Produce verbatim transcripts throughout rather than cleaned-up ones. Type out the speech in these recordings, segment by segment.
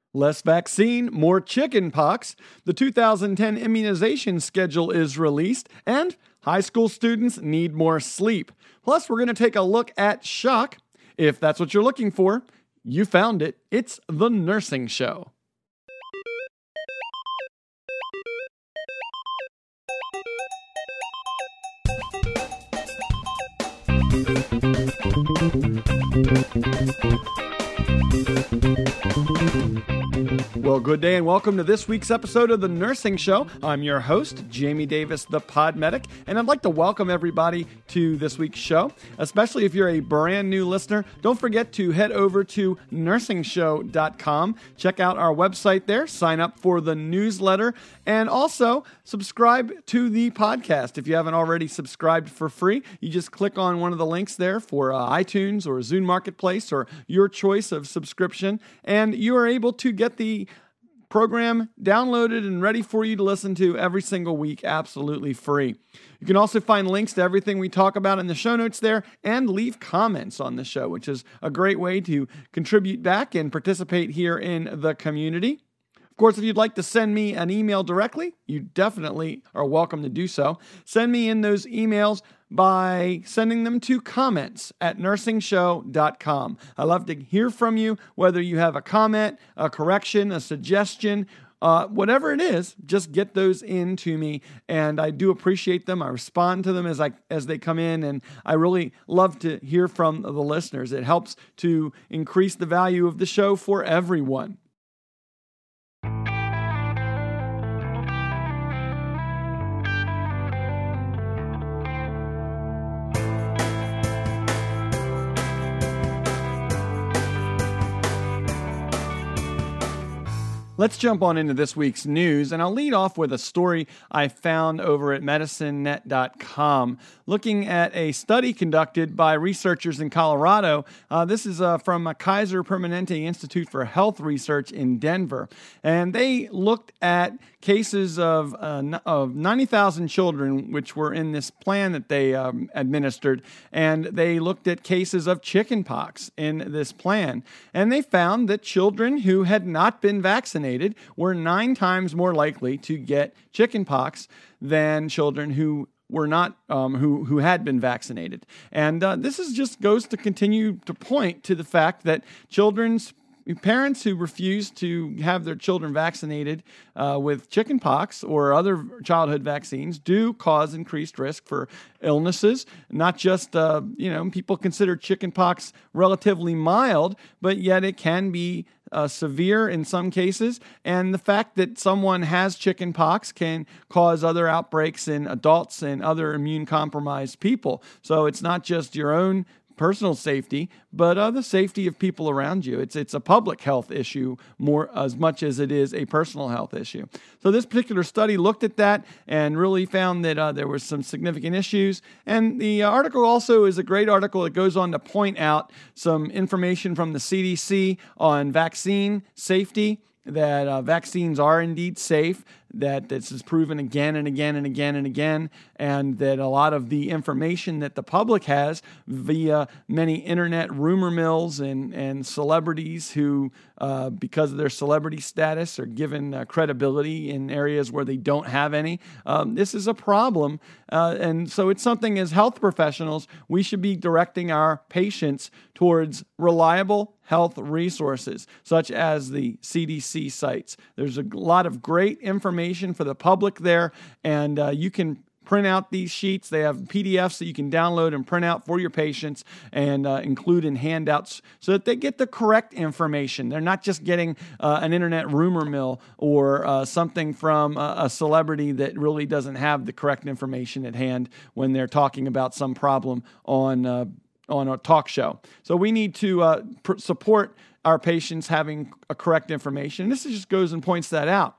Less vaccine, more chicken pox. The two thousand ten immunization schedule is released, and high school students need more sleep. Plus, we're going to take a look at shock. If that's what you're looking for, you found it. It's The Nursing Show. Well, good day and welcome to this week's episode of The Nursing Show. I'm your host, Jamie Davis, the Pod Medic, and I'd like to welcome everybody to this week's show, especially if you're a brand new listener. Don't forget to head over to nursing show dot com, check out our website there, sign up for the newsletter, and also subscribe to the podcast. If you haven't already subscribed for free, you just click on one of the links there for uh, iTunes or Zune Marketplace or your choice of subscription, and you are able to get the program downloaded and ready for you to listen to every single week, absolutely free. You can also find links to everything we talk about in the show notes there and leave comments on the show, which is a great way to contribute back and participate here in the community. Of course, if you'd like to send me an email directly, you definitely are welcome to do so. Send me in those emails by sending them to comments at nursing show dot com. I love to hear from you, whether you have a comment, a correction, a suggestion, uh, whatever it is, just get those in to me, and I do appreciate them. I respond to them as I as they come in, and I really love to hear from the listeners. It helps to increase the value of the show for everyone. Let's jump on into this week's news, and I'll lead off with a story I found over at medicine net dot com, looking at a study conducted by researchers in Colorado. Uh, this is uh, from a Kaiser Permanente Institute for Health Research in Denver, and they looked at cases of uh, of ninety thousand children, which were in this plan that they um, administered, and they looked at cases of chickenpox in this plan, and they found that children who had not been vaccinated were nine times more likely to get chickenpox than children who were not, um, who who had been vaccinated. And uh, this is just goes to continue to point to the fact that children's parents who refuse to have their children vaccinated uh, with chickenpox or other childhood vaccines do cause increased risk for illnesses. Not just, uh, you know, people consider chickenpox relatively mild, but yet it can be Uh, severe in some cases, and the fact that someone has chickenpox can cause other outbreaks in adults and other immune-compromised people. So it's not just your own personal safety, but uh, the safety of people around you. It's it's a public health issue more as much as it is a personal health issue. So this particular study looked at that and really found that uh, there were some significant issues. And the article also is a great article. It goes on to point out some information from the C D C on vaccine safety, that uh, vaccines are indeed safe, that this is proven again and again and again and again, and that a lot of the information that the public has via many internet rumor mills and, and celebrities who, uh, because of their celebrity status, are given uh, credibility in areas where they don't have any. Um, this is a problem, uh, and so it's something as health professionals, we should be directing our patients towards reliable health resources, such as the C D C sites. There's a lot of great information for the public there, and uh, you can print out these sheets. They have P D Fs that you can download and print out for your patients and uh, include in handouts so that they get the correct information. They're not just getting uh, an internet rumor mill or uh, something from a, a celebrity that really doesn't have the correct information at hand when they're talking about some problem on uh, on a talk show. So we need to uh, pr- support our patients having a correct information. And this just goes and points that out.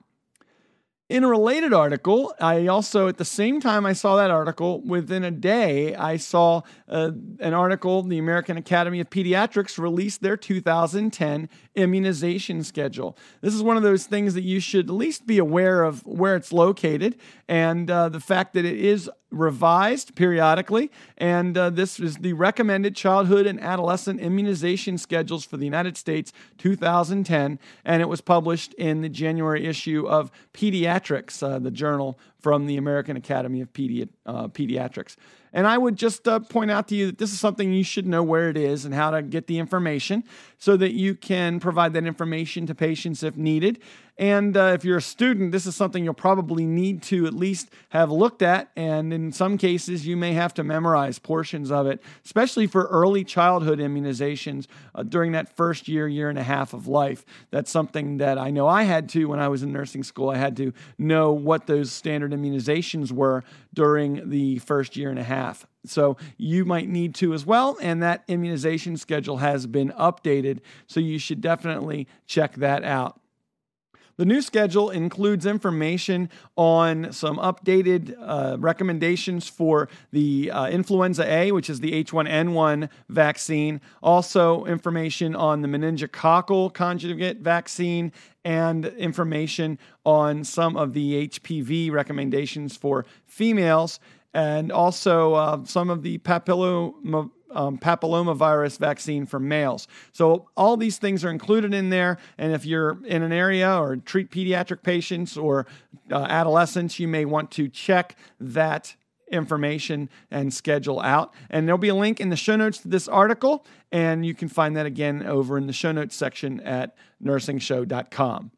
In a related article, I also, at the same time I saw that article, within a day, I saw uh, an article, the American Academy of Pediatrics released their two thousand ten immunization schedule. This is one of those things that you should at least be aware of where it's located and uh, the fact that it is revised periodically, and uh, this is the recommended childhood and adolescent immunization schedules for the United States two thousand ten, and it was published in the January issue of Pediatrics, uh, the journal from the American Academy of Pedi- uh, Pediatrics. And I would just uh, point out to you that this is something you should know where it is and how to get the information so that you can provide that information to patients if needed. And uh, if you're a student, this is something you'll probably need to at least have looked at. And in some cases, you may have to memorize portions of it, especially for early childhood immunizations uh, during that first year, year and a half of life. That's something that I know I had to when I was in nursing school. I had to know what those standard immunizations were during the first year and a half. So you might need to as well, and that immunization schedule has been updated, so you should definitely check that out. The new schedule includes information on some updated uh, recommendations for the uh, influenza A, which is the H one N one vaccine, also information on the meningococcal conjugate vaccine, and information on some of the H P V recommendations for females, and also uh, some of the papilloma Um, papillomavirus vaccine for males. So all these things are included in there. And if you're in an area or treat pediatric patients or uh, adolescents, you may want to check that information and schedule out. And there'll be a link in the show notes to this article, and you can find that again over in the show notes section at nursing show dot com.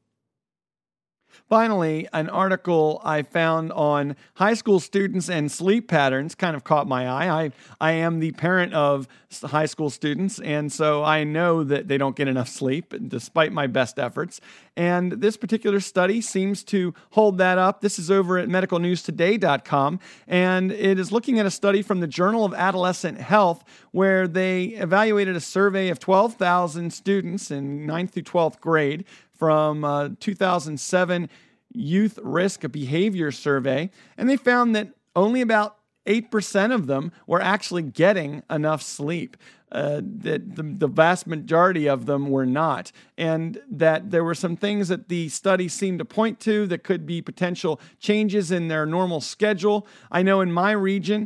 Finally, an article I found on high school students and sleep patterns kind of caught my eye. I, I am the parent of high school students, and so I know that they don't get enough sleep despite my best efforts. And this particular study seems to hold that up. This is over at medical news today dot com, and it is looking at a study from the Journal of Adolescent Health where they evaluated a survey of twelve thousand students in ninth through twelfth grade from uh, two thousand seven Youth Risk Behavior Survey, and they found that only about eight percent of them were actually getting enough sleep. Uh, that the, the vast majority of them were not, and that there were some things that the study seemed to point to that could be potential changes in their normal schedule. I know in my region,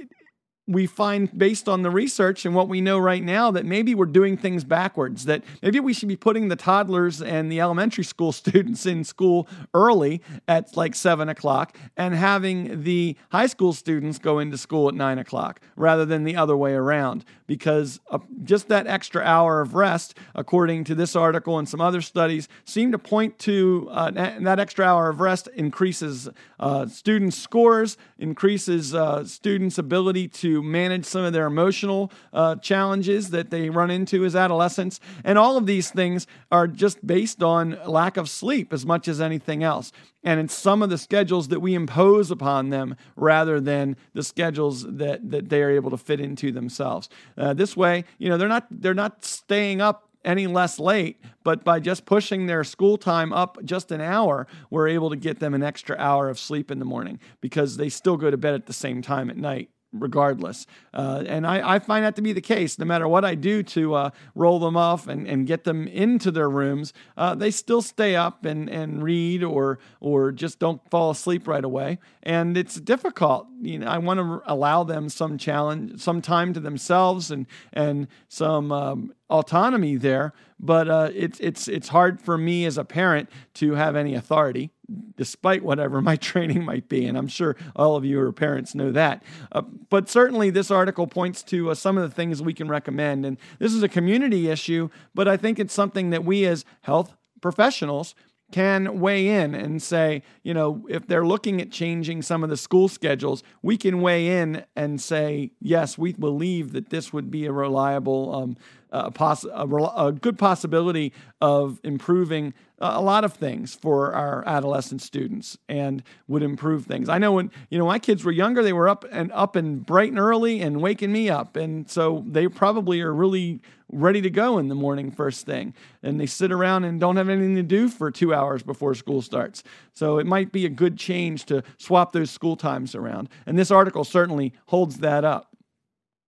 we find based on the research and what we know right now that maybe we're doing things backwards, that maybe we should be putting the toddlers and the elementary school students in school early at like seven o'clock and having the high school students go into school at nine o'clock rather than the other way around, because uh, just that extra hour of rest, according to this article and some other studies, seem to point to uh, that extra hour of rest increases uh, students' scores, increases uh, students' ability to manage some of their emotional uh, challenges that they run into as adolescents. And all of these things are just based on lack of sleep as much as anything else. And it's some of the schedules that we impose upon them rather than the schedules that, that they are able to fit into themselves. Uh, this way, you know, they're not they're not staying up any less late, but by just pushing their school time up just an hour, we're able to get them an extra hour of sleep in the morning because they still go to bed at the same time at night regardless. Uh, and I, I find that to be the case. No matter what I do to uh, roll them off and, and get them into their rooms, uh, they still stay up and, and read or or just don't fall asleep right away. And it's difficult. You know, I want to allow them some challenge, some time to themselves and and some um, autonomy there. But uh, it's it's it's hard for me as a parent to have any authority, despite whatever my training might be. And I'm sure all of you are parents know that. Uh, but certainly this article points to uh, some of the things we can recommend. And this is a community issue, but I think it's something that we as health professionals can weigh in and say, you know, if they're looking at changing some of the school schedules, we can weigh in and say, yes, we believe that this would be a reliable, um, a, poss- a, a good possibility of improving a lot of things for our adolescent students and would improve things. I know when, you know, my kids were younger, they were up and up and bright and early and waking me up. And so they probably are really ready to go in the morning first thing. And they sit around and don't have anything to do for two hours before school starts. So it might be a good change to swap those school times around. And this article certainly holds that up.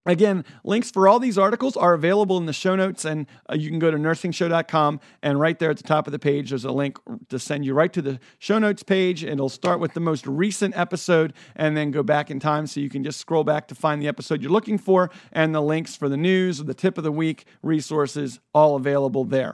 Again, links for all these articles are available in the show notes, and uh, you can go to nursing show dot com, and right there at the top of the page, there's a link to send you right to the show notes page. It'll start with the most recent episode and then go back in time, so you can just scroll back to find the episode you're looking for, and the links for the news, the tip of the week, resources, all available there.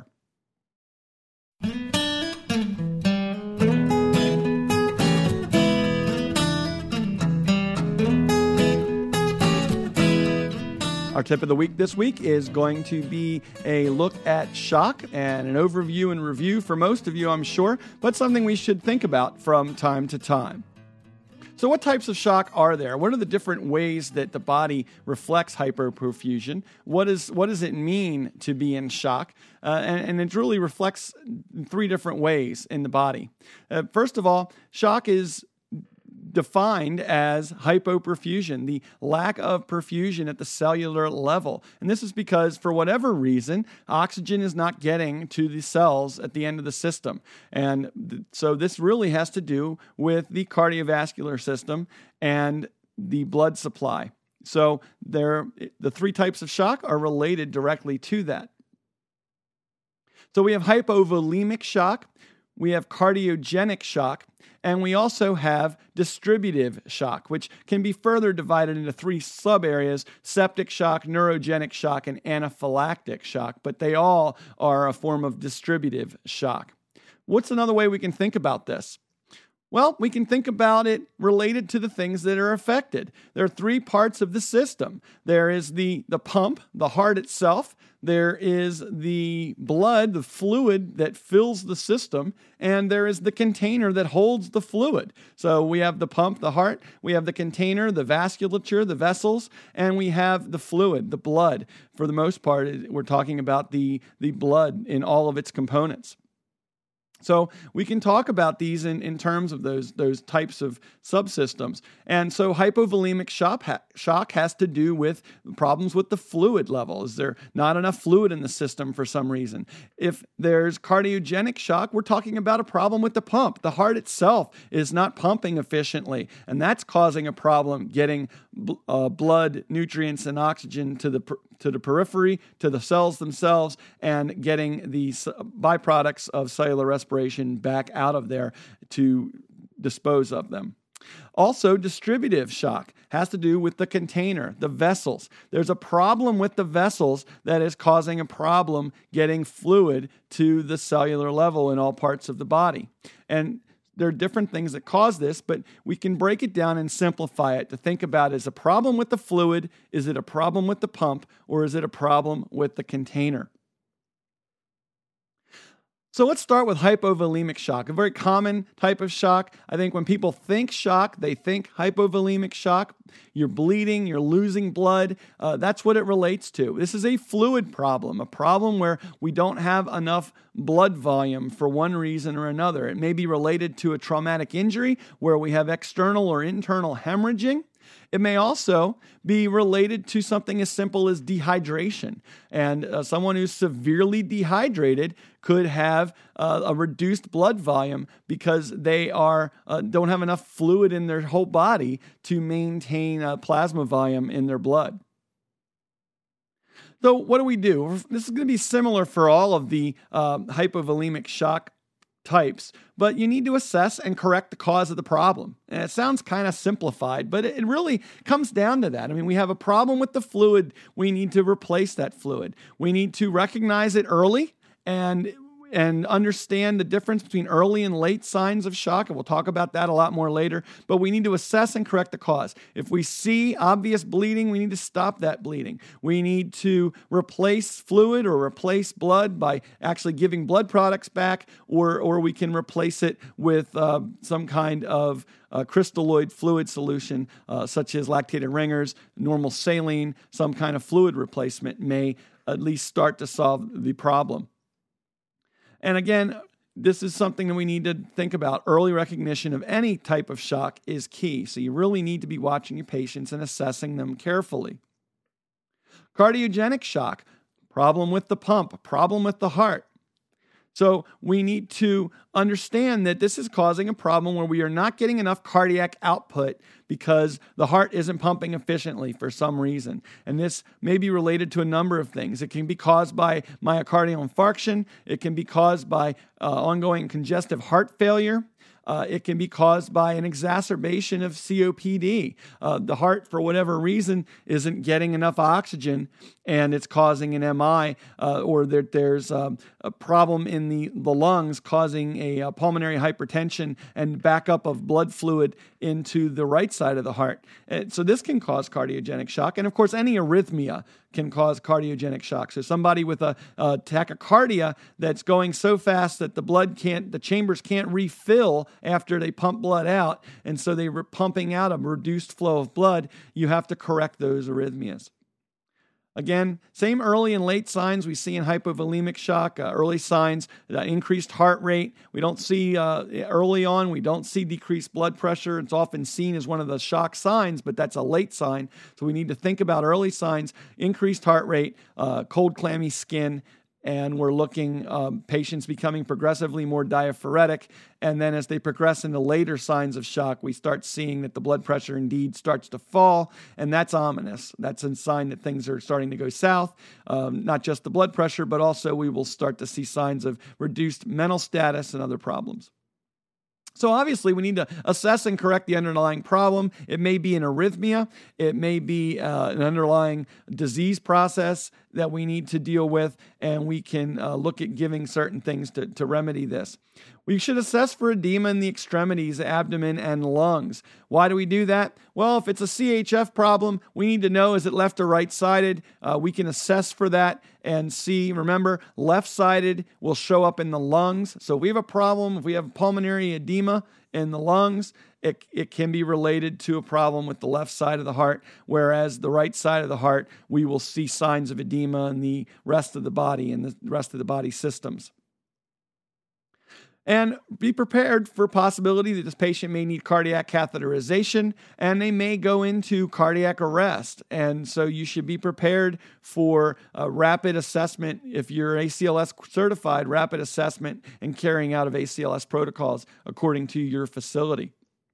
Our tip of the week this week is going to be a look at shock and an overview and review for most of you, I'm sure, but something we should think about from time to time. So what types of shock are there? What are the different ways that the body reflects hypoperfusion? What is what does it mean to be in shock? Uh, and, and it really reflects in three different ways in the body. Uh, first of all, shock is defined as hypoperfusion, the lack of perfusion at the cellular level. And this is because, for whatever reason, oxygen is not getting to the cells at the end of the system. And th- so this really has to do with the cardiovascular system and the blood supply. So there, the three types of shock are related directly to that. So we have hypovolemic shock, we have cardiogenic shock, and we also have distributive shock, which can be further divided into three sub-areas: septic shock, neurogenic shock, and anaphylactic shock. But they all are a form of distributive shock. What's another way we can think about this? Well, we can think about it related to the things that are affected. There are three parts of the system. There is the, the pump, the heart itself. There is the blood, the fluid that fills the system, and there is the container that holds the fluid. So we have the pump, the heart, we have the container, the vasculature, the vessels, and we have the fluid, the blood. For the most part, we're talking about the, the blood in all of its components. So we can talk about these in, in terms of those, those types of subsystems. And so hypovolemic shock, ha- shock has to do with problems with the fluid level. Is there not enough fluid in the system for some reason? If there's cardiogenic shock, we're talking about a problem with the pump. The heart itself is not pumping efficiently, and that's causing a problem getting uh, blood, nutrients, and oxygen to the per- to the periphery, to the cells themselves, and getting the byproducts of cellular respiration back out of there to dispose of them. Also, distributive shock has to do with the container, the vessels. There's a problem with the vessels that is causing a problem getting fluid to the cellular level in all parts of the body. And there are different things that cause this, but we can break it down and simplify it to think about, is a problem with the fluid, is it a problem with the pump, or is it a problem with the container? So let's start with hypovolemic shock, a very common type of shock. I think when people think shock, they think hypovolemic shock. You're bleeding, you're losing blood. Uh, that's what it relates to. This is a fluid problem, a problem where we don't have enough blood volume for one reason or another. It may be related to a traumatic injury where we have external or internal hemorrhaging. It may also be related to something as simple as dehydration. And uh, someone who's severely dehydrated could have uh, a reduced blood volume because they are uh, don't have enough fluid in their whole body to maintain uh, plasma volume in their blood. So what do we do? This is going to be similar for all of the uh, hypovolemic shock types, but you need to assess and correct the cause of the problem. And it sounds kind of simplified, but it really comes down to that. I mean, we have a problem with the fluid. We need to replace that fluid. We need to recognize it early and and understand the difference between early and late signs of shock, and we'll talk about that a lot more later, but we need to assess and correct the cause. If we see obvious bleeding, we need to stop that bleeding. We need to replace fluid or replace blood by actually giving blood products back, or, or we can replace it with uh, some kind of uh, crystalloid fluid solution, uh, such as lactated ringers, normal saline. Some kind of fluid replacement may at least start to solve the problem. And again, this is something that we need to think about. Early recognition of any type of shock is key. So you really need to be watching your patients and assessing them carefully. Cardiogenic shock, problem with the pump, problem with the heart. So we need to understand that this is causing a problem where we are not getting enough cardiac output because the heart isn't pumping efficiently for some reason. And this may be related to a number of things. It can be caused by myocardial infarction. It can be caused by uh, ongoing congestive heart failure. Uh, it can be caused by an exacerbation of C O P D. Uh, the heart, for whatever reason, isn't getting enough oxygen, and it's causing an M I, uh, or there, there's um, a problem in the, the lungs causing a, a pulmonary hypertension and backup of blood fluid into the right side of the heart. And so this can cause cardiogenic shock. And of course, any arrhythmia can cause cardiogenic shock. So somebody with a, a tachycardia that's going so fast that the blood can't, the chambers can't refill after they pump blood out, and so they were pumping out a reduced flow of blood, you have to correct those arrhythmias. Again, same early and late signs we see in hypovolemic shock. Uh, early signs, uh, increased heart rate. We don't see uh, early on, we don't see decreased blood pressure. It's often seen as one of the shock signs, but that's a late sign. So we need to think about early signs, increased heart rate, uh, cold, clammy skin, and we're looking um, patients becoming progressively more diaphoretic. And then as they progress into later signs of shock, we start seeing that the blood pressure indeed starts to fall, and that's ominous. That's a sign that things are starting to go south, um, not just the blood pressure, but also we will start to see signs of reduced mental status and other problems. So obviously, we need to assess and correct the underlying problem. It may be an arrhythmia. It may be uh, an underlying disease process that we need to deal with, and we can uh, look at giving certain things to, to remedy this. We should assess for edema in the extremities, abdomen, and lungs. Why do we do that? Well, if it's a C H F problem, we need to know, is it left or right-sided? Uh, we can assess for that and see. Remember, left-sided will show up in the lungs. So if we have a problem, if we have pulmonary edema in the lungs, it, it can be related to a problem with the left side of the heart, whereas the right side of the heart, we will see signs of edema in the rest of the body and the rest of the body systems. And be prepared for possibility that this patient may need cardiac catheterization and they may go into cardiac arrest. And so you should be prepared for a rapid assessment if you're A C L S certified, rapid assessment and carrying out of A C L S protocols according to your facility.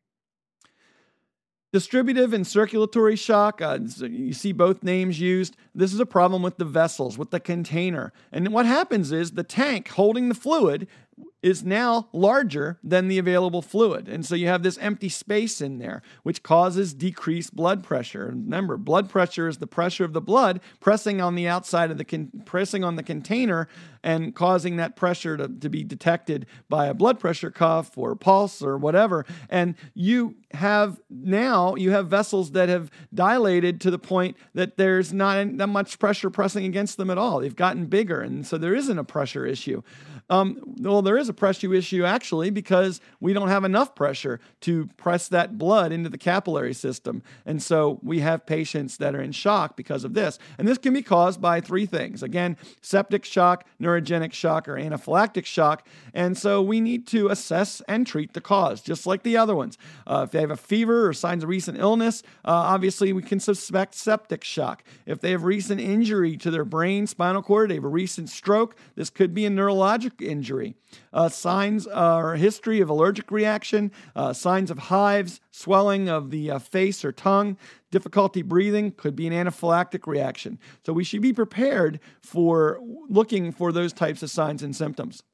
Distributive and circulatory shock, uh, you see both names used. This is a problem with the vessels, with the container. And what happens is the tank holding the fluid is now larger than the available fluid. And so you have this empty space in there, which causes decreased blood pressure. And remember, blood pressure is the pressure of the blood pressing on the outside of the, con- pressing on the container and causing that pressure to, to be detected by a blood pressure cuff or pulse or whatever. And you have now, you have vessels that have dilated to the point that there's not that much pressure pressing against them at all. They've gotten bigger, and so there isn't a pressure issue. Um, well, there is a pressure issue actually because we don't have enough pressure to press that blood into the capillary system. And so we have patients that are in shock because of this. And this can be caused by three things. Again, septic shock, neurogenic shock, or anaphylactic shock. And so we need to assess and treat the cause, just like the other ones. Uh, if they have a fever or signs of recent illness, uh, obviously we can suspect septic shock. If they have recent injury to their brain, spinal cord, they have a recent stroke, this could be a neurologic injury. Uh, signs or history of allergic reaction, uh, signs of hives, swelling of the uh, face or tongue, difficulty breathing, could be an anaphylactic reaction. So we should be prepared for looking for those types of signs and symptoms.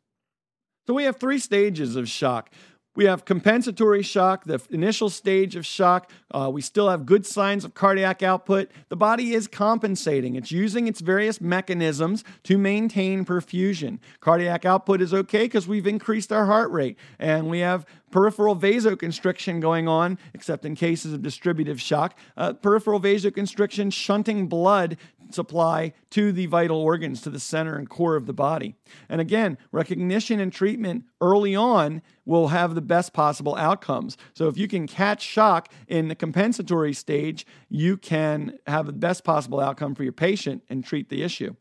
So we have three stages of shock. We have compensatory shock, the initial stage of shock. Uh, we still have good signs of cardiac output. The body is compensating. It's using its various mechanisms to maintain perfusion. Cardiac output is okay because we've increased our heart rate, and we have peripheral vasoconstriction going on, except in cases of distributive shock. Uh, peripheral vasoconstriction shunting blood supply to the vital organs, to the center and core of the body. And again, recognition and treatment early on will have the best possible outcomes. So if you can catch shock in the compensatory stage, you can have the best possible outcome for your patient and treat the issue.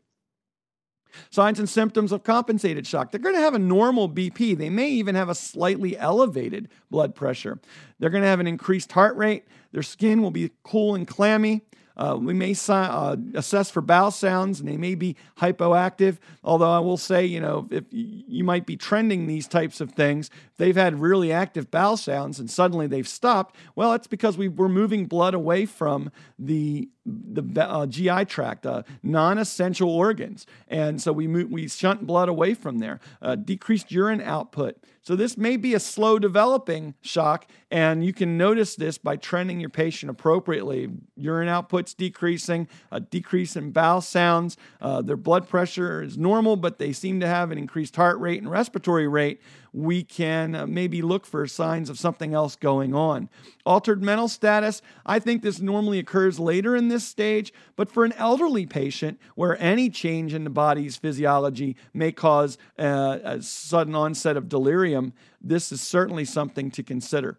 Signs and symptoms of compensated shock. They're going to have a normal B P. They may even have a slightly elevated blood pressure. They're going to have an increased heart rate. Their skin will be cool and clammy. Uh, we may si- uh, assess for bowel sounds, and they may be hypoactive, although I will say, you know, if you might be trending these types of things, if they've had really active bowel sounds and suddenly they've stopped, well, it's because we we're moving blood away from the the uh, G I tract, uh, non-essential organs. And so we move, we shunt blood away from there, uh, decreased urine output. So this may be a slow developing shock, and you can notice this by trending your patient appropriately. Urine output's decreasing, a decrease in bowel sounds, uh, their blood pressure is normal, but they seem to have an increased heart rate and respiratory rate. We can uh, maybe look for signs of something else going on. Altered mental status, I think this normally occurs later in this stage, but for an elderly patient where any change in the body's physiology may cause uh, a sudden onset of delirium, this is certainly something to consider.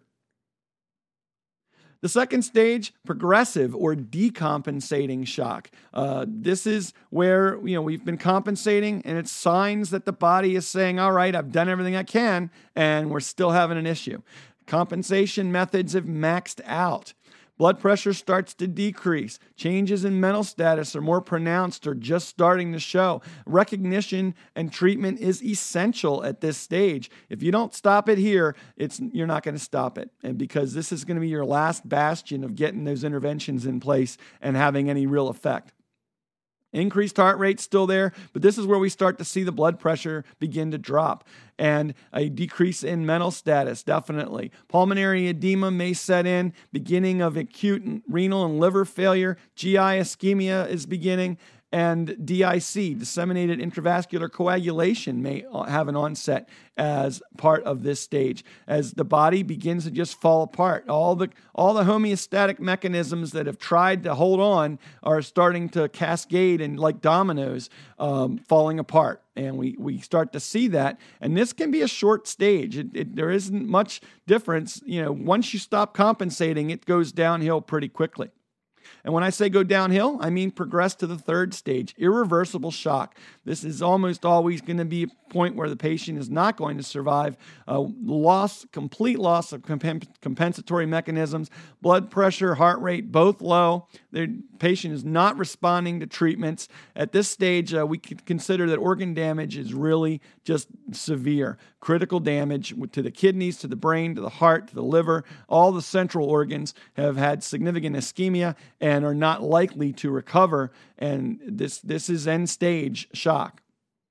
The second stage, progressive or decompensating shock. Uh, this is where, you know, we've been compensating, and it's signs that the body is saying, all right, I've done everything I can, and we're still having an issue. Compensation methods have maxed out. Blood pressure starts to decrease. Changes in mental status are more pronounced or just starting to show. Recognition and treatment is essential at this stage. If you don't stop it here, it's you're not going to stop it. And because this is going to be your last bastion of getting those interventions in place and having any real effect. Increased heart rate still there, but this is where we start to see the blood pressure begin to drop, and a decrease in mental status, definitely. Pulmonary edema may set in, beginning of acute renal and liver failure. G I ischemia is beginning, and D I C, disseminated intravascular coagulation, may have an onset as part of this stage, as the body begins to just fall apart. All the all the homeostatic mechanisms that have tried to hold on are starting to cascade and like dominoes, um, falling apart. And we, we start to see that. And this can be a short stage. It, it, there isn't much difference. You know, once you stop compensating, it goes downhill pretty quickly. And when I say go downhill, I mean progress to the third stage, irreversible shock. This is almost always going to be a point where the patient is not going to survive. Uh, loss, complete loss of comp- compensatory mechanisms, blood pressure, heart rate, both low. The patient is not responding to treatments. At this stage, uh, we could consider that organ damage is really just severe. Critical damage to the kidneys, to the brain, to the heart, to the liver. All the central organs have had significant ischemia and are not likely to recover. And this, this is end stage shock.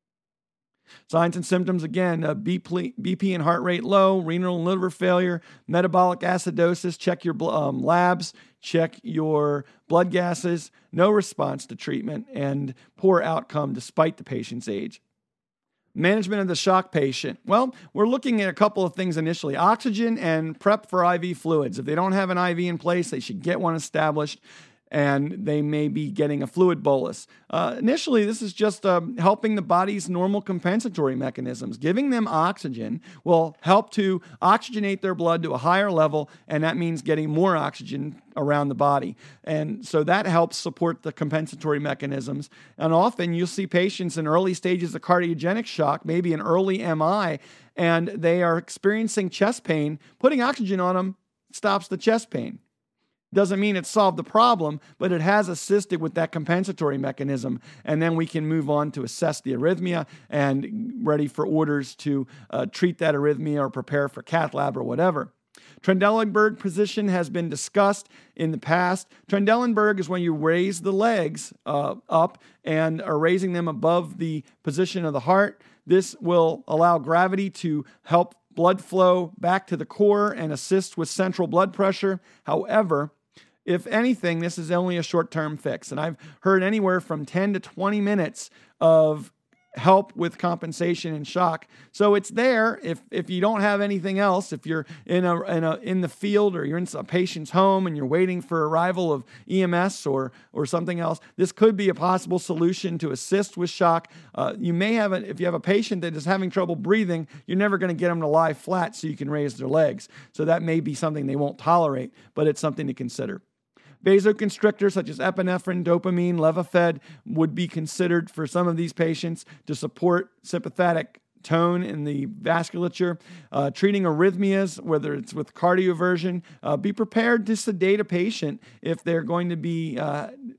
Signs and symptoms, again, uh, B P and heart rate low, renal and liver failure, metabolic acidosis, check your um, labs, check your blood gases, no response to treatment, and poor outcome despite the patient's age. Management of the shock patient. Well, we're looking at a couple of things initially. Oxygen and prep for I V fluids. If they don't have an I V in place, they should get one established, and they may be getting a fluid bolus. Uh, initially, this is just uh, helping the body's normal compensatory mechanisms. Giving them oxygen will help to oxygenate their blood to a higher level, and that means getting more oxygen around the body. And so that helps support the compensatory mechanisms. And often you'll see patients in early stages of cardiogenic shock, maybe an early M I, and they are experiencing chest pain. Putting oxygen on them stops the chest pain. Doesn't mean it solved the problem, but it has assisted with that compensatory mechanism. And then we can move on to assess the arrhythmia and ready for orders to uh, treat that arrhythmia or prepare for cath lab or whatever. Trendelenburg position has been discussed in the past. Trendelenburg is when you raise the legs uh, up and are raising them above the position of the heart. This will allow gravity to help blood flow back to the core and assist with central blood pressure. However, if anything, this is only a short-term fix. And I've heard anywhere from ten to twenty minutes of help with compensation and shock. So it's there if if you don't have anything else, if you're in a in a in the field or you're in a patient's home and you're waiting for arrival of E M S or or something else, this could be a possible solution to assist with shock. Uh, you may have a, if you have a patient that is having trouble breathing, you're never going to get them to lie flat so you can raise their legs. So that may be something they won't tolerate, but it's something to consider. Vasoconstrictors such as epinephrine, dopamine, Levophed would be considered for some of these patients to support sympathetic tone in the vasculature. Uh, treating arrhythmias, whether it's with cardioversion, uh, be prepared to sedate a patient if they're going to be uh,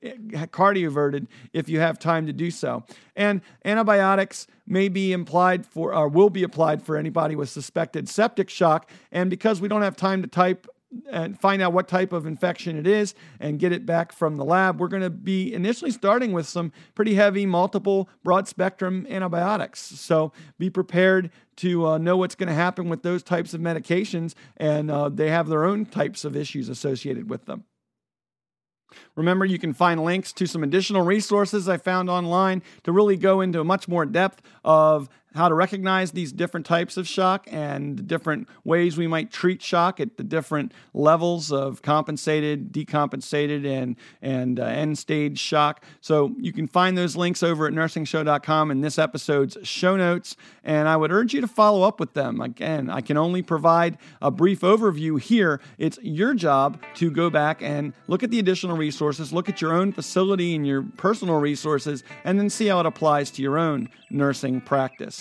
cardioverted if you have time to do so. And antibiotics may be applied for, or will be applied for anybody with suspected septic shock. And because we don't have time to type and find out what type of infection it is and get it back from the lab, we're going to be initially starting with some pretty heavy, multiple, broad-spectrum antibiotics. So be prepared to uh, know what's going to happen with those types of medications, and uh, they have their own types of issues associated with them. Remember, you can find links to some additional resources I found online to really go into much more depth of how to recognize these different types of shock and the different ways we might treat shock at the different levels of compensated, decompensated, and, and uh, end-stage shock. So you can find those links over at nursing show dot com in this episode's show notes, and I would urge you to follow up with them. Again, I can only provide a brief overview here. It's your job to go back and look at the additional resources, look at your own facility and your personal resources, and then see how it applies to your own nursing practice.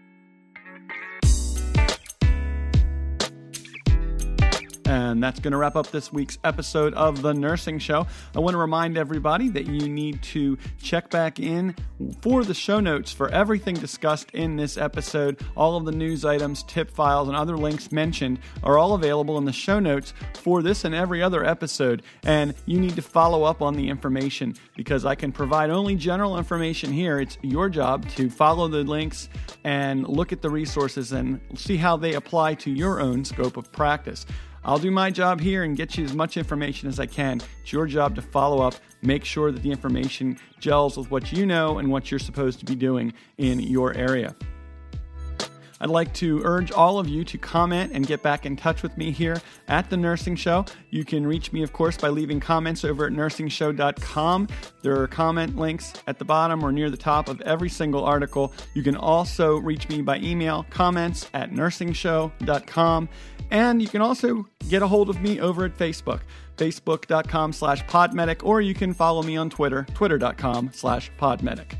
And that's going to wrap up this week's episode of The Nursing Show. I want to remind everybody that you need to check back in for the show notes for everything discussed in this episode. All of the news items, tip files, and other links mentioned are all available in the show notes for this and every other episode. And you need to follow up on the information because I can provide only general information here. It's your job to follow the links and look at the resources and see how they apply to your own scope of practice. I'll do my job here and get you as much information as I can. It's your job to follow up, make sure that the information gels with what you know and what you're supposed to be doing in your area. I'd like to urge all of you to comment and get back in touch with me here at The Nursing Show. You can reach me, of course, by leaving comments over at nursing show dot com. There are comment links at the bottom or near the top of every single article. You can also reach me by email, comments at nursing show dot com. And you can also get a hold of me over at Facebook, facebook dot com slash podmedic, or you can follow me on Twitter, twitter dot com slash podmedic.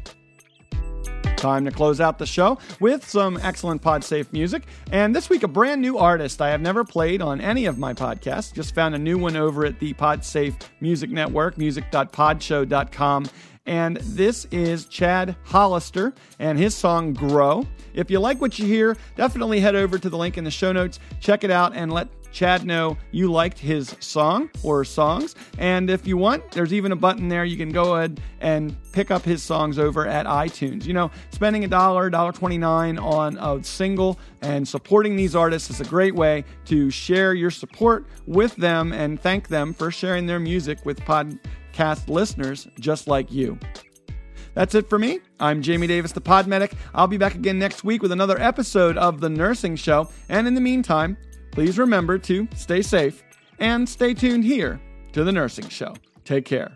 Time to close out the show with some excellent PodSafe music. And this week, a brand new artist I have never played on any of my podcasts. Just found a new one over at the PodSafe Music Network, music dot podshow dot com. And this is Chad Hollister and his song Grow. If you like what you hear, definitely head over to the link in the show notes, check it out, and let Chad know you liked his song or songs. And if you want, there's even a button there. You can go ahead and pick up his songs over at iTunes. You know, spending a dollar, one dollar twenty-nine on a single and supporting these artists is a great way to share your support with them and thank them for sharing their music with podcast listeners just like you. That's it for me. I'm Jamie Davis, the Podmedic. I'll be back again next week with another episode of The Nursing Show. And in the meantime, please remember to stay safe and stay tuned here to The Nursing Show. Take care.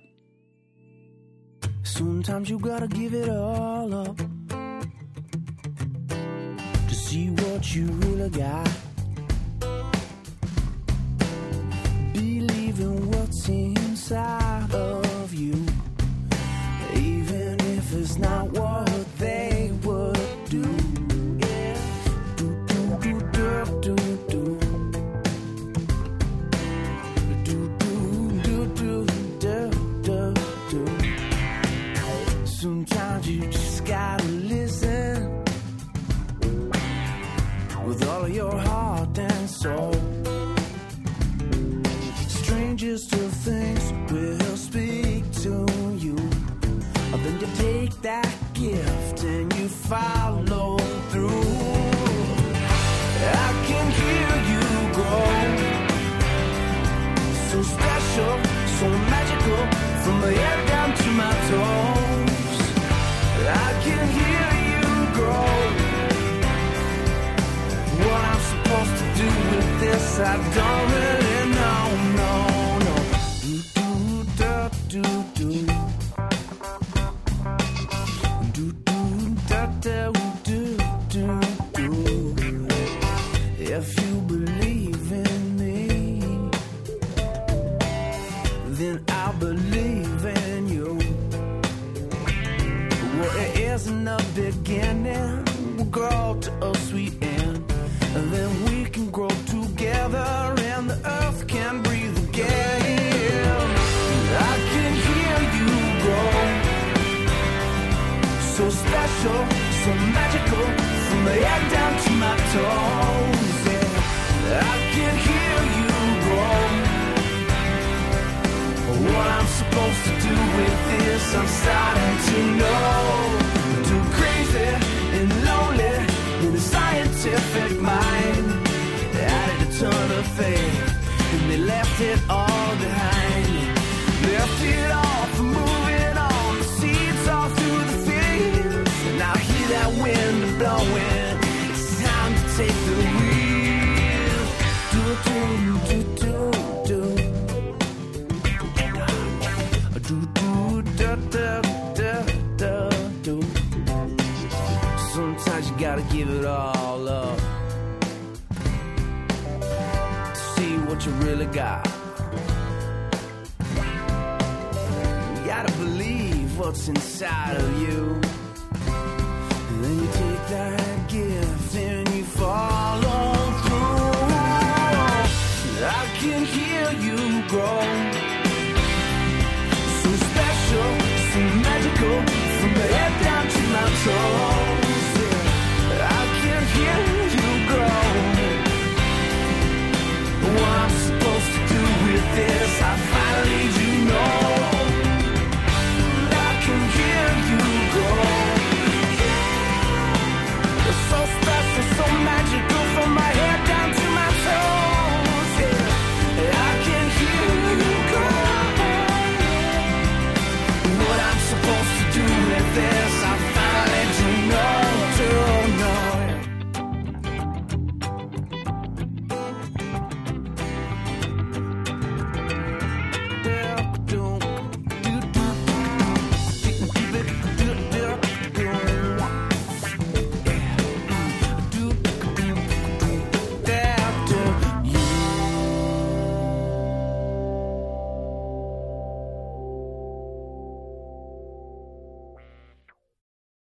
Sometimes you gotta give it all up to see what you really got. Believe in what's inside of you, even if it's not what they would do. Yeah. Do, do, do, do, do, do. Do, do, do, do, do, do, do. Sometimes you just gotta listen with all of your heart and soul. Strangest of things will speak to you. Then you take that gift and you follow through. I can hear you grow, so special, so magical, from my head down to my toes. I can hear you grow. What I'm supposed to do with this, I don't really know. No, no. Do, do, do, do. If you believe in me, then I'll believe in you. Well, it isn't a beginning, we'll grow to a sweet end, and then we can grow together and the earth can breathe again. I can hear you I'm starting to know. Too crazy and lonely in the scientific mind. They added a ton of faith and they left it all behind. Left it all for moving on. The seeds all through the fields. And now I hear that wind blowing. It's time to take the wheel. Do do do do do. Do do da da da da do. Sometimes you gotta give it all up to see what you really got. You gotta believe what's inside of you. And then you take that gift and you follow through. I can hear you grow. So special, so magical, from my head down to my toes. Yeah. I can hear you grow. What I'm supposed to do with this, I finally do know. I can hear you grow. You're so special, so magical, from my head down to my toes. Yeah. I can hear you grow. What I'm supposed to do with this,